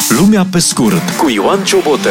Lumea pe scurt cu Ioan Ciobotă.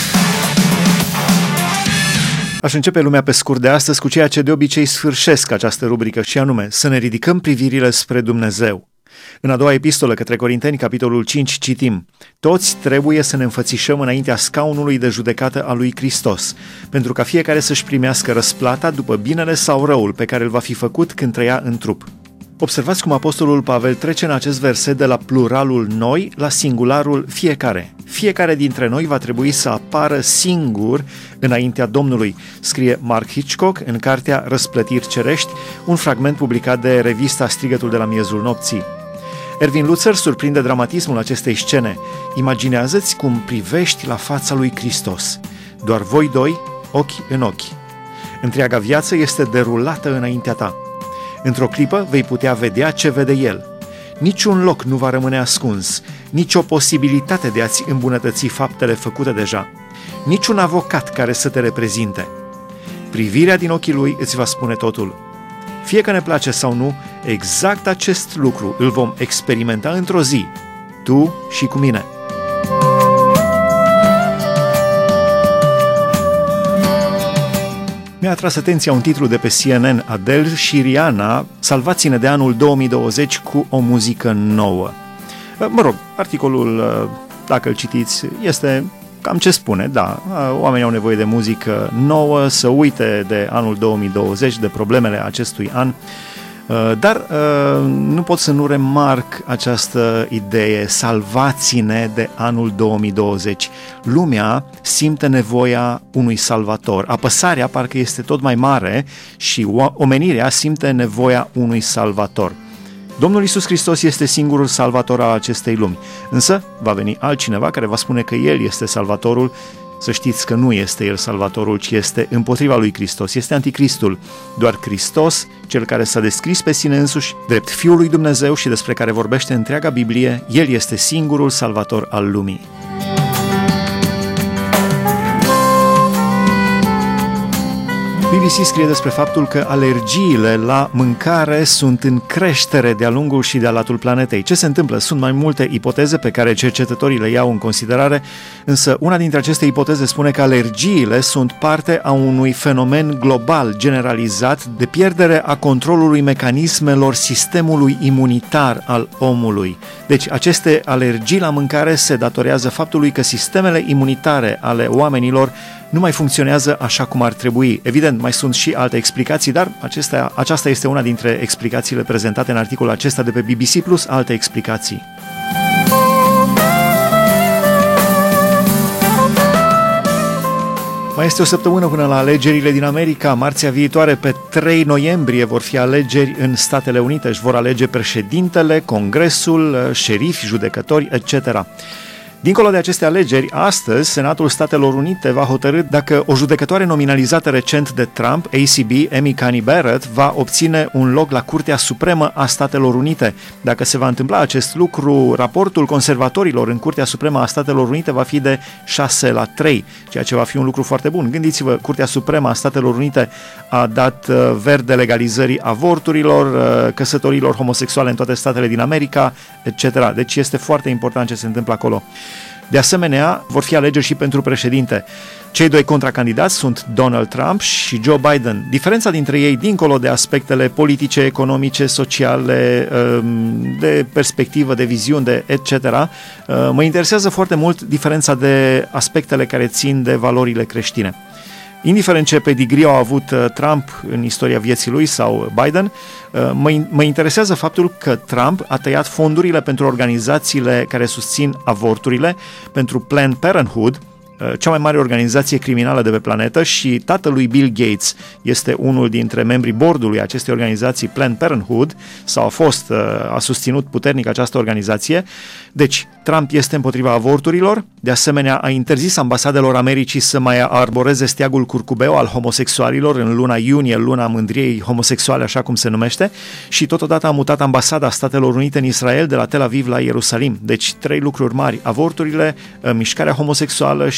Aș începe Lumea pe scurt de astăzi cu ceea ce de obicei sfârșesc această rubrică, și anume să ne ridicăm privirile spre Dumnezeu. În a doua epistolă către Corinteni, capitolul 5, citim: toți trebuie să ne înfățișăm înaintea scaunului de judecată al lui Hristos, pentru ca fiecare să-și primească răsplata după binele sau răul pe care îl va fi făcut când trăia în trup. Observați cum apostolul Pavel trece în acest verset de la pluralul noi la singularul fiecare. Fiecare dintre noi va trebui să apară singur înaintea Domnului, scrie Mark Hitchcock în cartea Răsplătiri cerești, un fragment publicat de revista Strigătul de la miezul nopții. Erwin Lutzer surprinde dramatismul acestei scene. Imaginează-ți cum privești la fața lui Hristos. Doar voi doi, ochi în ochi. Întreaga viață este derulată înaintea ta. Într-o clipă vei putea vedea ce vede El. Niciun loc nu va rămâne ascuns, nici o posibilitate de a-ți îmbunătăți faptele făcute deja, niciun avocat care să te reprezinte. Privirea din ochii Lui îți va spune totul. Fie că ne place sau nu, exact acest lucru îl vom experimenta într-o zi, tu și cu mine. Mi-a atras atenția un titlu de pe CNN: Adele și Rihanna, salvați-ne de anul 2020 cu o muzică nouă. Mă rog, articolul, dacă îl citiți, este cam ce spune, da, oamenii au nevoie de muzică nouă, să uite de anul 2020, de problemele acestui an, dar nu pot să nu remarc această idee: salvați-ne de anul 2020. Lumea simte nevoia unui salvator, apăsarea parcă este tot mai mare și omenirea simte nevoia unui salvator. Domnul Iisus Hristos este singurul salvator al acestei lumi, însă va veni altcineva care va spune că El este salvatorul. Să știți că nu este El salvatorul, ci este împotriva lui Hristos, este anticristul. Doar Hristos, Cel care s-a descris pe sine însuși drept Fiul lui Dumnezeu și despre care vorbește întreaga Biblie, El este singurul salvator al lumii. BBC scrie despre faptul că alergiile la mâncare sunt în creștere de-a lungul și de-a latul planetei. Ce se întâmplă? Sunt mai multe ipoteze pe care cercetătorii le iau în considerare, însă una dintre aceste ipoteze spune că alergiile sunt parte a unui fenomen global generalizat de pierdere a controlului mecanismelor sistemului imunitar al omului. Deci aceste alergii la mâncare se datorează faptului că sistemele imunitare ale oamenilor nu mai funcționează așa cum ar trebui. Evident, mai sunt și alte explicații, dar aceasta este una dintre explicațiile prezentate în articolul acesta de pe BBC, plus alte explicații. Mai este o săptămână până la alegerile din America. Marțea viitoare, pe 3 noiembrie, vor fi alegeri în Statele Unite. Își vor alege președintele, Congresul, șerifi, judecători, etc. Dincolo de aceste alegeri, astăzi, Senatul Statelor Unite va hotărî dacă o judecătoare nominalizată recent de Trump, ACB, Amy Coney Barrett, va obține un loc la Curtea Supremă a Statelor Unite. Dacă se va întâmpla acest lucru, raportul conservatorilor în Curtea Supremă a Statelor Unite va fi de 6-3, ceea ce va fi un lucru foarte bun. Gândiți-vă, Curtea Supremă a Statelor Unite a dat verde legalizării avorturilor, căsătorilor homosexuale în toate statele din America, etc. Deci este foarte important ce se întâmplă acolo. De asemenea, vor fi alegeri și pentru președinte. Cei doi contracandidați sunt Donald Trump și Joe Biden. Diferența dintre ei, dincolo de aspectele politice, economice, sociale, de perspectivă, de viziune, etc., mă interesează foarte mult diferența de aspectele care țin de valorile creștine. Indiferent ce pedigree au avut Trump în istoria vieții lui sau Biden, mă interesează faptul că Trump a tăiat fondurile pentru organizațiile care susțin avorturile, pentru Planned Parenthood, cea mai mare organizație criminală de pe planetă, și tatălui Bill Gates este unul dintre membrii boardului acestei organizații Planned Parenthood, sau a susținut puternic această organizație. Deci, Trump este împotriva avorturilor, de asemenea a interzis ambasadelor Americii să mai arboreze steagul curcubeu al homosexualilor în luna iunie, luna mândriei homosexuale, așa cum se numește, și totodată a mutat ambasada Statelor Unite în Israel de la Tel Aviv la Ierusalim. Deci, 3 lucruri mari: avorturile, mișcarea homosexuală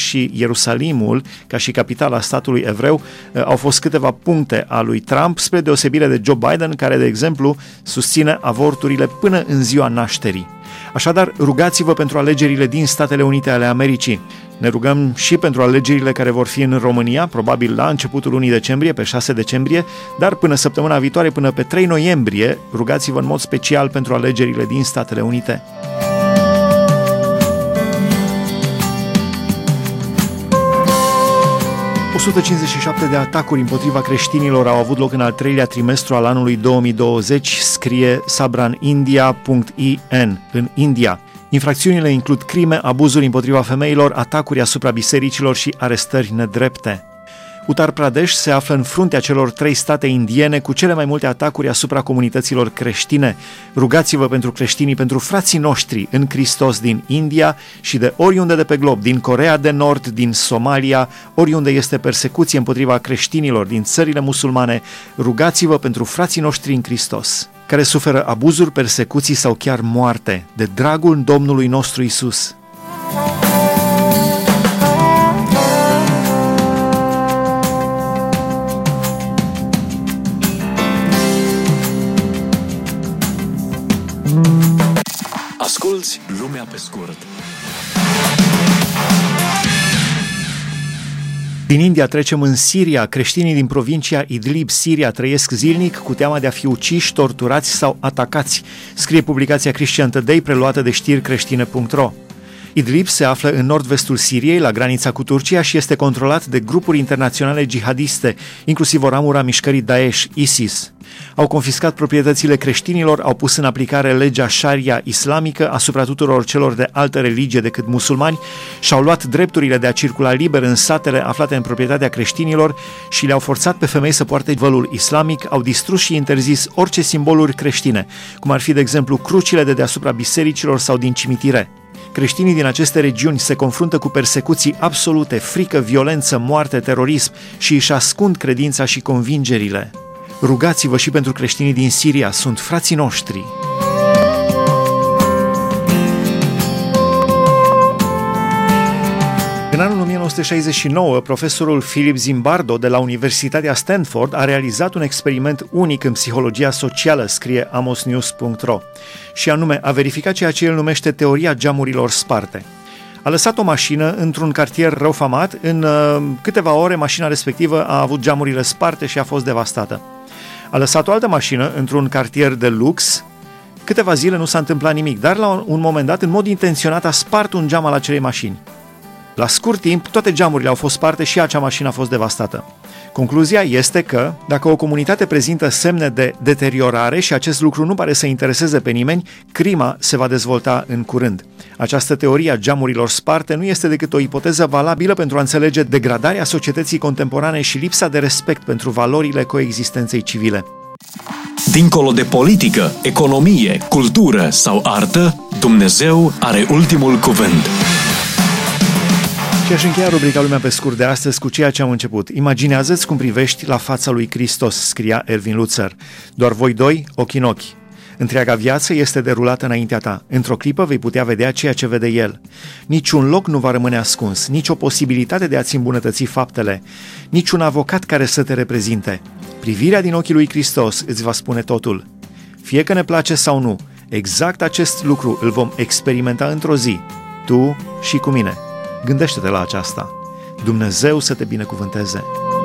și Ierusalimul, ca și capitala statului evreu, au fost câteva puncte a lui Trump, spre deosebire de Joe Biden, care, de exemplu, susține avorturile până în ziua nașterii. Așadar, rugați-vă pentru alegerile din Statele Unite ale Americii. Ne rugăm și pentru alegerile care vor fi în România, probabil la începutul lunii decembrie, pe 6 decembrie, dar până săptămâna viitoare, până pe 3 noiembrie, rugați-vă în mod special pentru alegerile din Statele Unite. ...157 de atacuri împotriva creștinilor au avut loc în al treilea trimestru al anului 2020, scrie sabranindia.in, în India. Infracțiunile includ crime, abuzuri împotriva femeilor, atacuri asupra bisericilor și arestări nedrepte. Uttar Pradesh se află în fruntea celor 3 state indiene cu cele mai multe atacuri asupra comunităților creștine. Rugați-vă pentru creștinii, pentru frații noștri în Hristos din India și de oriunde de pe glob, din Coreea de Nord, din Somalia, oriunde este persecuție împotriva creștinilor din țările musulmane. Rugați-vă pentru frații noștri în Hristos, care suferă abuzuri, persecuții sau chiar moarte, de dragul Domnului nostru Isus. Asculți Lumea pe scurt. Din India trecem în Siria. Creștinii din provincia Idlib, Siria, trăiesc zilnic cu teama de a fi uciși, torturați sau atacați, scrie publicația Christian Today, preluată de știricreștine.ro. Idlib se află în nord-vestul Siriei, la granița cu Turcia, și este controlat de grupuri internaționale jihadiste, inclusiv o ramură a mișcării Daesh, ISIS. Au confiscat proprietățile creștinilor, au pus în aplicare legea Sharia islamică asupra tuturor celor de altă religie decât musulmani și-au luat drepturile de a circula liber în satele aflate în proprietatea creștinilor și le-au forțat pe femei să poarte vălul islamic, au distrus și interzis orice simboluri creștine, cum ar fi, de exemplu, crucile de deasupra bisericilor sau din cimitire. Creștinii din aceste regiuni se confruntă cu persecuții absolute, frică, violență, moarte, terorism și își ascund credința și convingerile. Rugați-vă și pentru creștinii din Siria, sunt frații noștri. În anul 1969, profesorul Philip Zimbardo de la Universitatea Stanford a realizat un experiment unic în psihologia socială, scrie amosnews.ro, și anume a verificat ceea ce el numește teoria geamurilor sparte. A lăsat o mașină într-un cartier răufamat, în câteva ore mașina respectivă a avut geamurile sparte și a fost devastată. A lăsat o altă mașină într-un cartier de lux, câteva zile nu s-a întâmplat nimic, dar la un moment dat, în mod intenționat, a spart un geam al acelei mașini. La scurt timp, toate geamurile au fost sparte și acea mașină a fost devastată. Concluzia este că, dacă o comunitate prezintă semne de deteriorare și acest lucru nu pare să intereseze pe nimeni, crima se va dezvolta în curând. Această teorie a geamurilor sparte nu este decât o ipoteză valabilă pentru a înțelege degradarea societății contemporane și lipsa de respect pentru valorile coexistenței civile. Dincolo de politică, economie, cultură sau artă, Dumnezeu are ultimul cuvânt. Și aș încheia rubrica Lumea pe scurt de astăzi cu ceea ce am început. Imaginează-ți cum privești la fața lui Hristos, scria Erwin Lutzer. Doar voi doi, ochi în ochi. Întreaga viață este derulată înaintea ta. Într-o clipă vei putea vedea ceea ce vede El. Niciun loc nu va rămâne ascuns, nici o posibilitate de a-ți îmbunătăți faptele, niciun avocat care să te reprezinte. Privirea din ochii lui Hristos îți va spune totul. Fie că ne place sau nu, exact acest lucru îl vom experimenta într-o zi, tu și cu mine. Gândește-te la aceasta. Dumnezeu să te binecuvânteze!